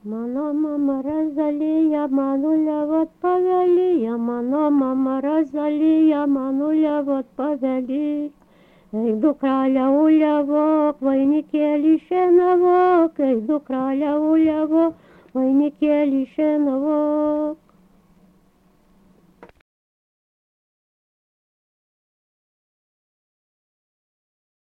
Мано мама Розалия, мануля вот повели, мано мама Розалия, мануля вот повели. Йду краля у лявок, войнике лишеновок, йду краля у лявок, войнике лишеновок.